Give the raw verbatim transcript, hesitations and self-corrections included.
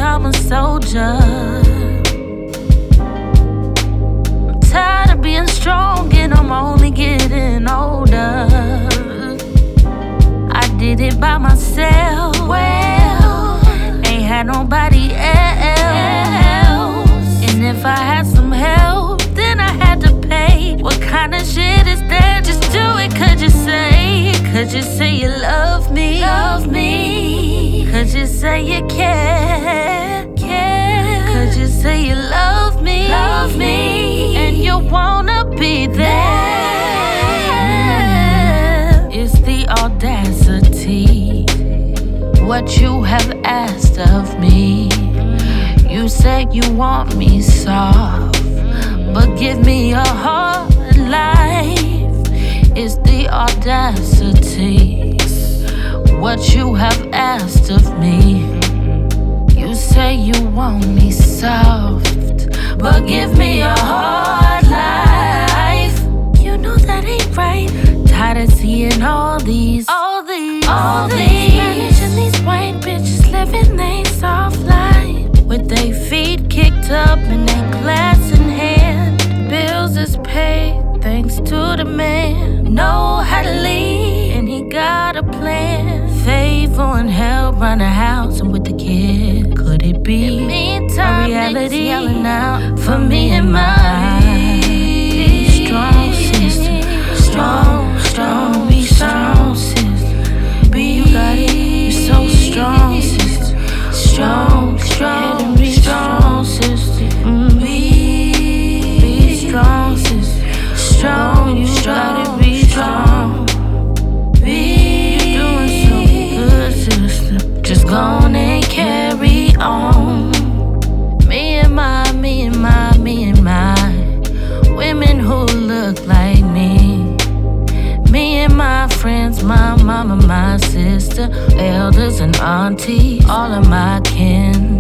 I'm a soldier. I'm tired of being strong and I'm only getting older. I did it by myself. Well, ain't had nobody else. And if I had some help, then I had to pay. What kind of shit is that? Just do it, could you say? Could you say you love me? Love me. Could you say you care? Care. Could you say you love me? Love me. And you wanna be there. It's the audacity. What you have asked of me. You said you want me soft, but give me a hard life. It's the audacity. What you have asked of me. You say you want me soft, but give me a hard life. You know that ain't right. Tired of seeing all these, all these, all these Spanish and these white bitches living they soft life, with their feet kicked up and their glass in hand. Bills is paid thanks to the man. Know how to lead and he got a plan. Favor and help run the house and with the kid. Could it be a reality yelling out for me and mine? Be strong, sister. Strong, strong, be strong, sister. Be you got it. You're so strong, sister. Strong, strong, be strong, sister. Mm. Be, be strong, sister. Strong, you gotta be strong. Be, you're doing so good, sister. Just go on and carry on. Me and my, me and my, me and my women who look like me. Me and my friends, my mama, my sister, elders and aunties, all of my kin.